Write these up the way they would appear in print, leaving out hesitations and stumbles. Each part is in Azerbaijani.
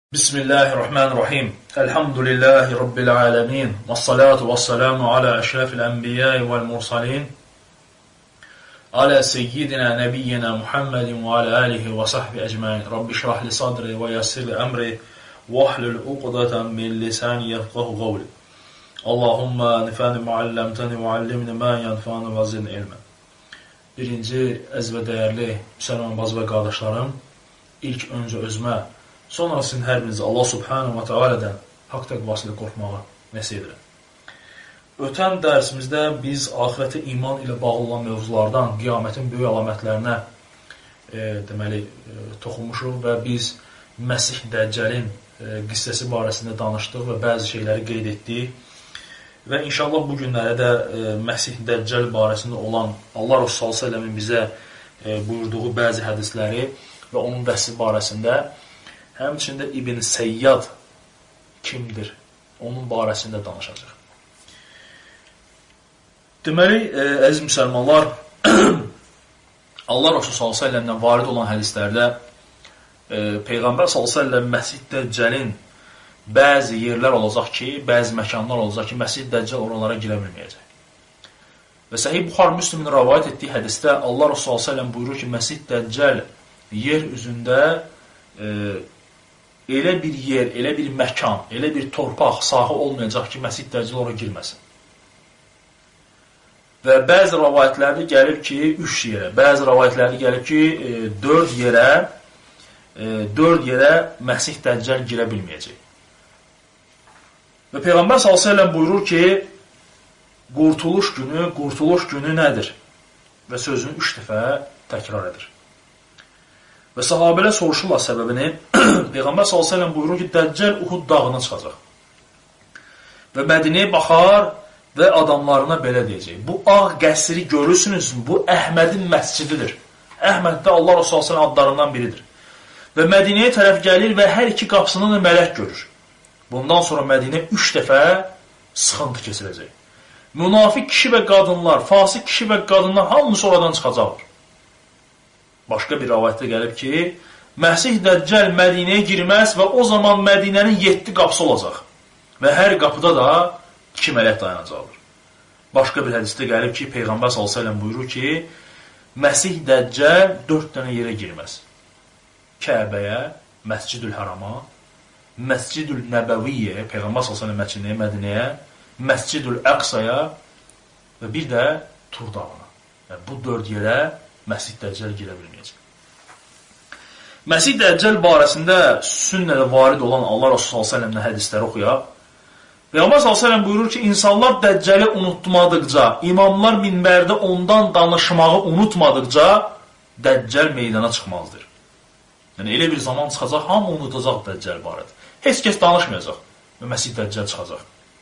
Bismillahirrahmanirrahim. Elhamdülillahi Rabbil alemin. Vessalatu vesselamu ala eşrefil enbiyai vel mursalin. Ala seyyidina nebiyyina Muhammedin ve ala alihi ve sahbihi ecmain. Rabbi şrahli sadri ve yassirli emri. Vahlul uqdatan min lisani yefqahu qavli. Allahumma nifani muallemtani ve allimni ma yanfani ve zidni ilmen. Birinci əziz və dəyərli müsəlman bacı və qardaşlarım, ilk öncə özümə, sonra sizin hər birinizi Allah subhanahu wa ta'alədən haqq təqvası ilə qorxmağa nəsib edirəm. Ötən dərsimizdə biz axirətə iman ilə bağlı olan mövzulardan, qiyamətin böyük əlamətlərinə toxunmuşuq və biz Məsih Dəccəlin qissəsi barəsində danışdıq və bəzi şeyləri qeyd etdik. Və inşallah bu günlərdə də Məsih Dəccəl barəsində olan Allah Resulü s.ə.v-in bizə buyurduğu bəzi hədisləri və onun vəsif barəsində, həmçində İbn Səyyad kimdir, onun barəsində danışacaq. Deməli, əziz müsəlmanlar, Allah Resulü s.ə.v-dən varid olan hədislərdə Peyğəmbər s.ə.v Məsih Dəccəlin bəzi yerlər olacaq ki, bəzi məkanlar olacaq ki, Məsih Dəccəl oralara girə bilməyəcək. Və Səhih Buxar Müslimin rəvayət etdiyi hədisdə Allah Resulü s.ə.v buyurur ki, Məsih Dəccəl yer üzündə elə bir yer, elə bir məkan, elə bir torpaq sahə olmayacaq ki, Məsih Dəccəl oraya girməsin. Və bəzi rəvayətlərdə gəlib ki, 3 yerə, bəzi rəvayətlərdə gəlib ki, 4 yerə Məsih Dəccəl girə bilməyəcək. Və Peyğəmbər s.ə.v buyurur ki, qurtuluş günü nədir? Və sözünü 3 dəfə təkrar edir. Və sahabələr soruşurlar səbəbini. Peyğəmbər s.ə.v buyurur ki, Dəccəl Uhud dağına çıxacaq. Və Mədinəyə baxar və adamlarına belə deyəcək. Bu ağ qəsri görürsünüz, bu Əhmədin məscididir. Əhməd də Allah Resulü adlarından biridir. Və Mədinəyə tərəf gəlir və hər iki qapısını da mələk görür. Bundan sonra Mədinə 3 dəfə sıxıntı keçirəcək. Münafiq kişi və qadınlar, fasik kişi və qadınlar hamısı oradan çıxacaqdır. Başqa bir rəvayətdə gəlib ki, Məsih Dəccəl Mədinəyə girməz və o zaman Mədinənin 7 qapısı olacaq. Və hər qapıda da 2 mələk dayanacaqdır. Başqa bir hədisdə gəlib ki, Peyğəmbər s.ə.v buyurur ki, Məsih Dəccəl 4 dənə yerə girməz. Kəbəyə, Məscidül Hərama, Məscidül Nəbəviyyə, Peyğəmbər s.ə.v Mədinəyə, Məscidül Əqsaya və bir də Tur dağına. Yəni, bu 4 yerə Məsih Dəccəl girə bilməyəcək. Məsih Dəccəl barəsində sünnədə varid olan Allah Resulü s.ə.v-dən hədisləri oxuyaq. Peyğəmbər s.ə.v buyurur ki, insanlar Dəccəli unutmadıqca, imamlar minbərdə ondan danışmağı unutmadıqca Dəccəl meydana çıxmazdır. Yəni, elə bir zaman çıxacaq, hamı unutacaq Dəccəl barədə. Heç kəs danışmayacaq və Məsih Dəccəl çıxacaq.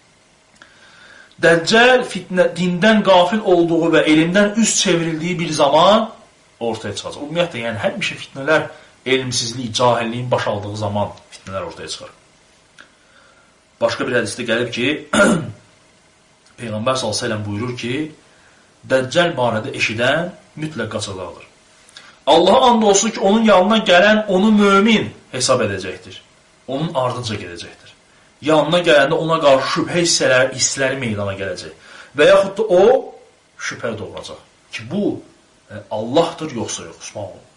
Dəccəl dindən qafil olduğu və elmdən üz çevrildiyi bir zaman ortaya çıxacaq. Ümumiyyətlə, yəni həmişə fitnələr, elmsizlik, cahilliyin baş aldığı zaman fitnələr ortaya çıxar. Başqa bir hədisdə gəlib ki, Peyğəmbər s.ə.v buyurur ki, Dəccəl barədə eşidən mütləq qaçacaqdır. Allaha and olsun ki, onun yanına gələn onu mömin hesab edəcəkdir. Onun ardınca gedəcəkdir. Yanına gələndə ona qarşı şübhə hissləri meydana gələcək. Və yaxud da o şübhə doğuracaq. Ki, bu Allahdır, yoxsa yox.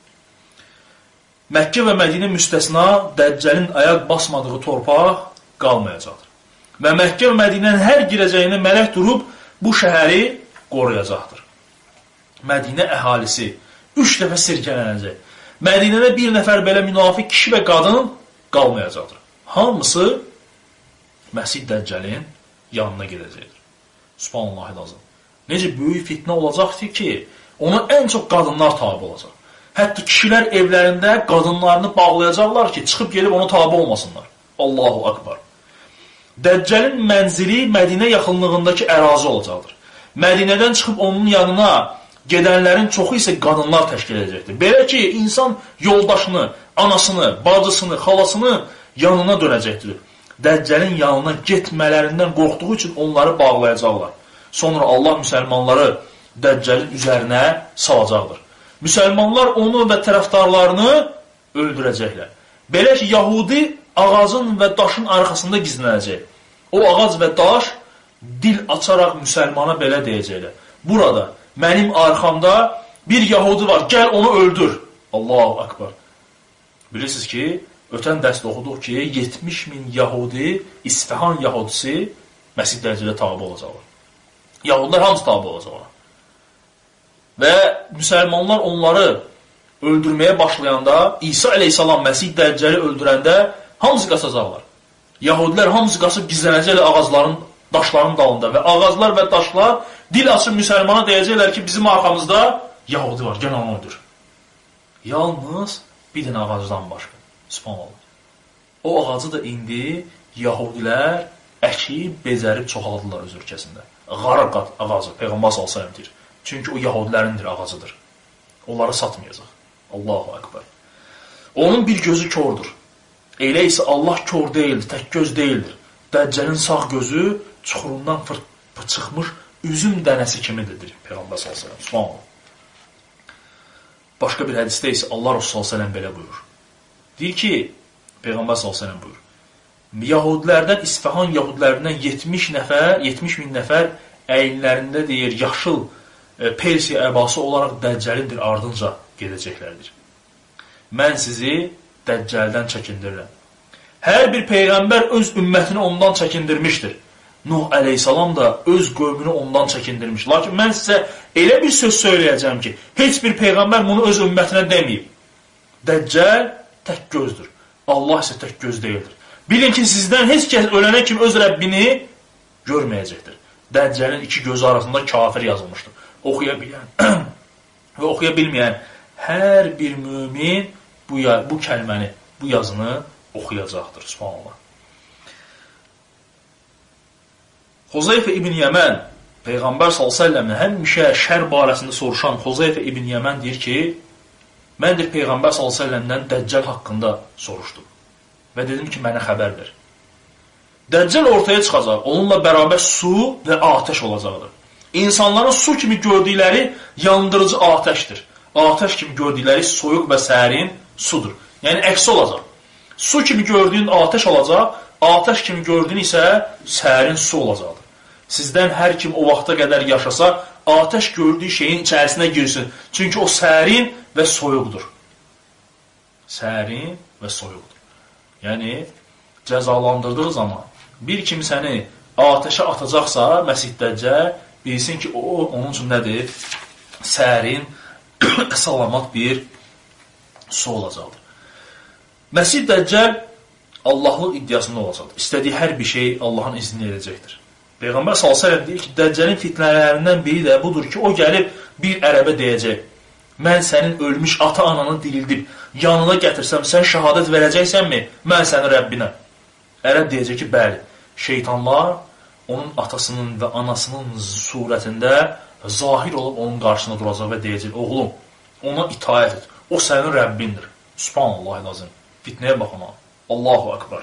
Məkkə və Mədinə müstəsna Dəccəlin ayaq basmadığı torpaq qalmayacaqdır. Və Məkkə və Mədinənin hər girəcəyində mələk durub bu şəhəri qoruyacaqdır. Mədinə əhalisi 3 dəfə sirkələnəcək. Mədinədə bir nəfər belə münafiq kişi və qadın qalmayacaqdır. Hamısı Məsih Dəccəlin yanına gedəcəkdir. Subhanallah lazım. Necə böyük fitnə olacaqdır ki, ona ən çox qadınlar tabi olacaq. Hətta kişilər evlərində qadınlarını bağlayacaqlar ki, çıxıb gelib ona tabi olmasınlar. Allahu Akbar. Dəccəlin mənzili Mədinə yaxınlığındakı ərazi olacaqdır. Mədinədən çıxıb onun yanına gedənlərin çoxu isə qadınlar təşkil edəcəkdir. Belə ki, insan yoldaşını, anasını, bacısını, xalasını yanına dönəcəkdir. Dəccəlin yanına getmələrindən qorxduğu üçün onları bağlayacaqlar. Sonra Allah müsəlmanları Dəccəlin üzərinə salacaqdır. Müsəlmanlar onu və tərəfdarlarını öldürəcəklər. Belə ki, Yahudi ağacın və daşın arxasında gizlənəcək. O ağac və daş dil açaraq müsəlmana belə deyəcəklər. Burada mənim arxamda bir Yahudi var, gəl onu öldür. Allahu Akbar. Bilirsiniz ki, ötən dərsdə oxuduq ki, 70 min Yahudi, İsfahan Yahudisi Məsih Dəccələ tabi olacaqlar. Yahudilər hamısı tabi olacaqlar. Və müsəlmanlar onları öldürməyə başlayanda, İsa əleyhissalam Məsih Dəccəli öldürəndə hamısı qaçacaqlar. Yahudilər hamısı qaçıb gizlənəcəklər ağacların, daşların dalında və ağaclar və daşlar dil açıb müsəlmana deyəcəklər ki, bizim arxamızda Yahudi var, gəl onu öldür. Yalnız bir dənə ağacdan başqa. Subhanallah. O ağacı da indi Yahudilər əkib, bezərib çoxaldılar öz ölkəsində. Qaraq ağacı, Peyğəmbər s.ə.v deyir. Çünki o Yahudilərindir ağacıdır. Onları satmayacaq. Allahu Akbar. Onun bir gözü kördür. Elə isə Allah kör deyildir, tək göz deyildir. Dəccəlin sağ gözü çuxurundan çıxmış üzüm dənəsi kimidir, Peyğəmbər s.ə.v. Subhanallah. Başqa bir hədisdə isə Allah Resulü s.ə.v belə buyurur. Deyir ki, Peyğəmbər s.ə.v buyurur. Yahudilərdən, İsfahan Yahudilərindən 70 min nəfər əyinlərində deyir, yaşıl Persiya əbası olaraq Dəccəlindir ardınca gedəcəklərdir. Mən sizi Dəccəldən çəkindirirəm. Hər bir Peyğəmbər öz ümmətini ondan çəkindirmişdir. Nuh əleyhissalam da öz qövmünü ondan çəkindirmiş. Lakin mən sizə elə bir söz söyləyəcəm ki, heç bir Peyğəmbər bunu öz ümmətinə deməyib. Dəccəl tək gözdür. Allah isə tək göz deyildir. Bilin ki, sizdən heç kəs ölənə kimi öz Rəbbini görməyəcəkdir. Dəccəlin iki gözü arasında kafir yazılmışdır. Oxuya bilən və oxuya bilməyən hər bir mümin bu kəlməni, bu yazını oxuyacaqdır. Subhanallah. Xuzeyfə ibn Yəmən, Peyğəmbər s.ə.v həmişə şər barəsində soruşan Xuzeyfə ibn Yəmən deyir ki, mən deyir Peyğəmbər s.ə.v-dən Dəccəl haqqında soruşdum və dedim ki, mənə xəbər ver. Dəccəl ortaya çıxacaq, onunla bərabər su və atəş olacaqdır. İnsanların su kimi gördükləri yandırıcı atəşdir. Atəş kimi gördükləri soyuq və sərin sudur. Yəni, əksi olacaq. Su kimi gördüyün atəş olacaq, atəş kimi gördüyün isə sərin su olacaqdır. Sizdən hər kim o vaxta qədər yaşasa, atəş gördüyü şeyin içərisinə girsin. Çünki o sərin və soyuqdur. Sərin və soyuqdur. Yəni, cəzalandırdığı zaman bir kim səni atəşə atacaqsa, Məsih Dəccəl, bilsin ki, o, onun üçün nədir? Sərin, salamat bir su olacaqdır. Məsih Dəccəl Allahlıq iddiasında olacaqdır. İstədiyi hər bir şey Allahın izni edəcəkdir. Peyğəmbər s.ə.v deyir ki, Dəccəlin fitnələrindən biri də budur ki, o gəlib bir ərəbə deyəcək, mən sənin ölmüş ata-ananı dirildib, yanına gətirsəm, sən şəhadət verəcəksənmi? Mən sənin Rəbbinəm. Ərəb deyəcək ki, bəli, şeytanlar onun atasının və anasının surətində zahir olub onun qarşısında duracaq və deyəcək, oğlum, ona itaət et, o sənin Rəbbindir. Subhanallah lazım. Fitnəyə baxın, Allahu Akbar.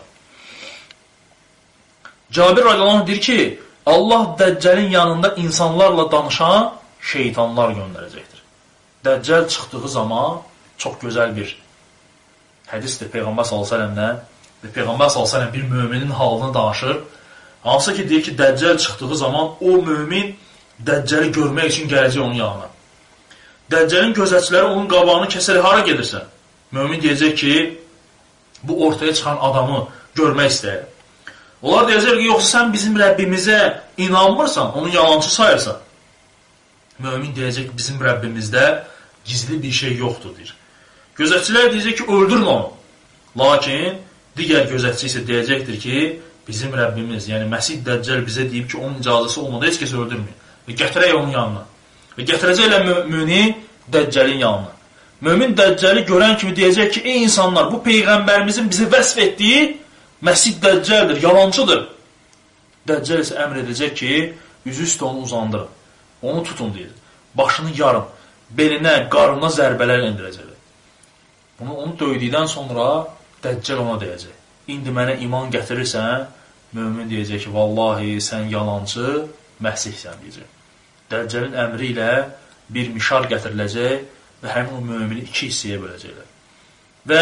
Cabir radiyallahu deyir ki, Allah Dəccəlin yanında insanlarla danışan şeytanlar göndərəcəkdir. Dəccəl çıxdığı zaman çox gözəl bir hədisdir Peyğəmbər s.ə.v-dən və Peyğəmbər s.ə.v bir müminin halını danışır. Hansı ki, deyir ki, Dəccəl çıxdığı zaman o mümin Dəccəli görmək üçün gələcək onun yanına. Dəccəlin gözətçiləri onun qabağını kəsərək hara gedirsən? Mümin deyəcək ki, bu ortaya çıxan adamı görmək istəyir. Onlar deyəcək ki, yoxsa sən bizim Rəbbimizə inanmırsan, onu yalancı sayırsan. Mümin deyəcək ki, bizim Rəbbimizdə gizli bir şey yoxdur, deyir. Gözətçilər deyəcək ki, öldürün onu. Lakin digər gözətçi isə deyəcəkdir ki, bizim Rəbbimiz, yəni Məsih Dəccəl bizə deyib ki, onun icazəsi olmadan heç kəs öldürməyir. Və gətirək onun yanına. Və gətirəcəklə mümini Dəccəlin yanına. Mümin Dəccəli görən kimi deyəcək ki, ey insanlar, bu Peyğəmbərimizin bizi vəsf etdiyi Məsih Dəccəldir, yalancıdır. Dəccəl isə əmr edəcək ki, üzü üstə onu uzandırın. Onu tutun, deyir. Başını yarın, belinə, qarnına zərbələr endirəcəklər. Onu döydükdən sonra Dəccəl ona deyəcək. İndi mənə iman gətirirsən, mümin deyəcək ki, vallahi sən yalancı, məsihsən deyəcək. Dəccəlin əmri ilə bir mişar gətiriləcək və həmin o mümini iki hissəyə böləcəklər. Və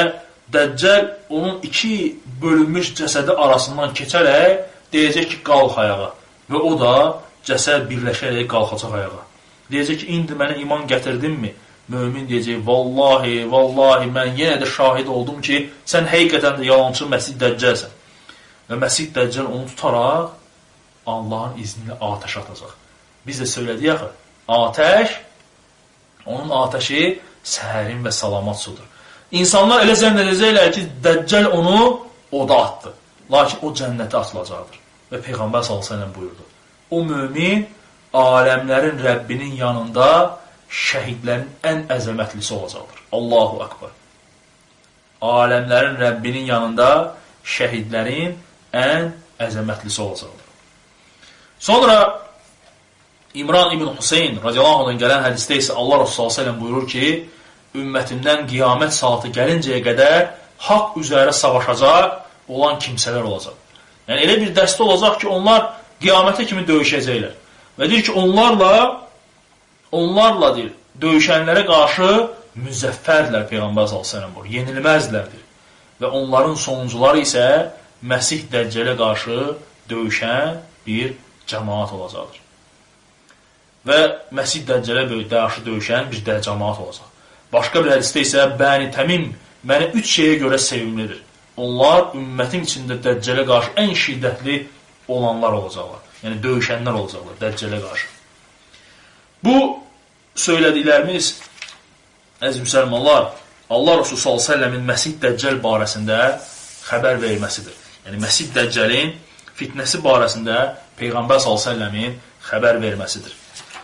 Dəccal onun iki bölünmüş cəsədi arasından keçərək deyəcək ki, qalx ayağa. Və o da cəsəd birləşərək qalxacaq ayağa. Deyəcək ki, indi mənə iman gətirdinmi? Mömin deyəcək, vallahi, vallahi, mən yenə də şahid oldum ki, sən həqiqətən də yalancı Məsih Dəccəlsən. Və Məsih Dəccəl onu tutaraq Allahın izni ilə atəş atacaq. Biz də söylədik axı, atəş, onun atəşi səhərin və salamat sudur. İnsanlar elə zənn edəcəklər ki, Dəccəl onu oda atdı. Lakin o cənnətə atılacaqdır. Və Peyğəmbər s.ə.v buyurdu. O mömin aləmlərin Rəbbinin yanında şəhidlərin ən əzəmətlisi olacaqdır. Allahu Akbar. Aləmlərin Rəbbinin yanında şəhidlərin ən əzəmətlisi olacaqdır. Sonra İmran ibn Hüseyin radiyallahu anh'dan gələn hədisdə isə Allah Resulü s.ə.v buyurur ki, ümmətimdən qiyamət saatı gəlincəyə qədər haqq üzərə savaşacaq olan kimsələr olacaq. Yəni, elə bir dəstə olacaq ki, onlar qiyamətə kimi döyüşəcəklər. Və deyir ki, onlarla deyir, döyüşənlərə qarşı müzəffərdirlər Peyğəmbər s.ə.v. Yenilməzlərdir. Və onların sonuncuları isə Məsih Dəccələ qarşı döyüşən bir cəmaat olacaqdır. Və Məsih Dəccələ qarşı döyüşən bir cəmaat olacaq. Başqa bir hədisdə isə Bəni Təmim məni 3 şeyə görə sevimlidir. Onlar ümmətin içində Dəccələ qarşı ən şiddətli olanlar olacaqlar. Yəni döyüşənlər olacaqlar Dəccələ qarşı. Bu söylədiklərimiz, əziz müsəlmanlar, Allah Resulü s.ə.v-in Məsih Dəccəl barəsində xəbər verməsidir. Yəni Məsih Dəccəlin fitnəsi barəsində Peyğəmbər s.ə.v-in xəbər verməsidir.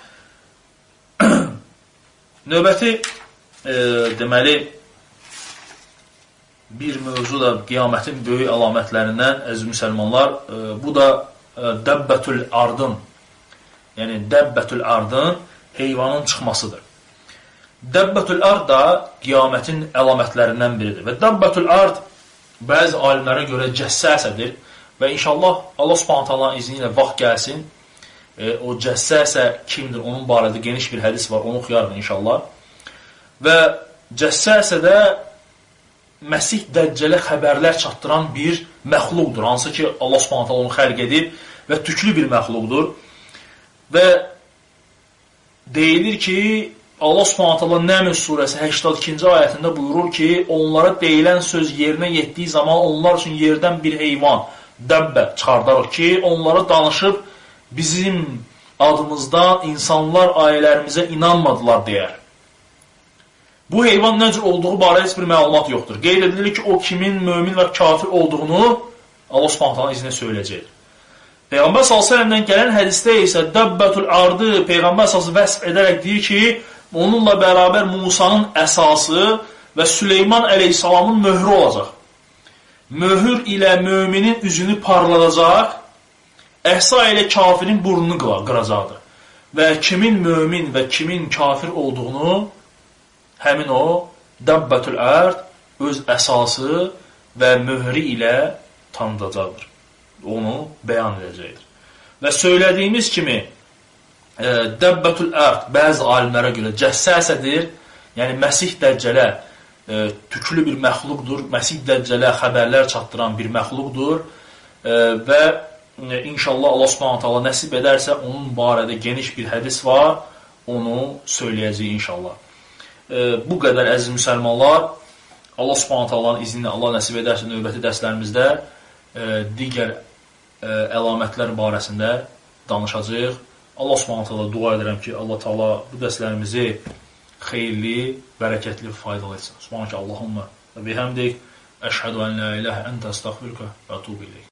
Növbəti deməli, bir mövzu da qiyamətin böyük əlamətlərindən, əziz müsəlmanlar, bu da Dəbbətül Ardın, yəni Dəbbətül Ardın heyvanın çıxmasıdır. Dəbbətül Ard da qiyamətin əlamətlərindən biridir. Və Dəbbətül Ard bəzi alimlərə görə cəssəsədir və inşallah Allah Subhanahu izni ilə vaxt gəlsin, o cəssəsə kimdir, onun barədə geniş bir hədis var, onu oxuyarıq inşallah. Və cəssəsədə Məsih Dəccələ xəbərlər çatdıran bir məxluqdur, hansı ki Allah Subhanahu onu xəlq edib və tüklü bir məxluqdur. Və deyilir ki, Allah Subhanahu Nəml surəsi 82-ci ayətində buyurur ki, onlara deyilən söz yerinə yetdiyi zaman onlar üçün yerdən bir heyvan, dəbbə çıxardarıq ki, onlara danışıb bizim adımızdan insanlar ailərimizə inanmadılar deyər. Bu heyvan nə cür olduğu barədə heç bir məlumat yoxdur. Qeyd edilir ki, o kimin mömin və kafir olduğunu Allah Subhanahu izinə söyləyəcək. Peyğəmbər s.ə.v-dən gələn hədisdə isə Dəbbətül Ardı Peyğəmbər s.ə.v vəsf edərək deyir ki, onunla bərabər Musanın əsası və Süleyman əleyhissalamın möhrü olacaq. Möhür ilə möminin üzünü parladacaq, əhsa ilə kafirin burnunu qıracaqdır. Və kimin mömin və kimin kafir olduğunu həmin o Dəbbətül Ərd öz əsası və möhrü ilə tanıdacaqdır. Onu bəyan edəcəkdir. Və söylədiyimiz kimi Dəbbətül Ərd bəzi alimlərə görə cəssəsədir, yəni Məsih Dəccələ tüklü bir məxluqdur, Məsih Dəccələ xəbərlər çatdıran bir məxluqdur və inşallah Allah Subhanahu nəsib edərsə onun barədə geniş bir hədis var, onu söyləyəcək inşallah. Bu qədər əziz müsəlmanlar, Allah Subhanahu izni ilə Allah nəsib edərsə növbəti dərslərimizdə digər əlamətlər barəsində danışacağıq. Allah Subhanahu dua edirəm ki, Allah Taala bu dərslərimizi xeyirli, bərəkətli, faydalı etsin. Subhanək Allahumma və bihamdik, əşhədu ən la ilahə əntə əstəğfiruka və etûbu ileyk.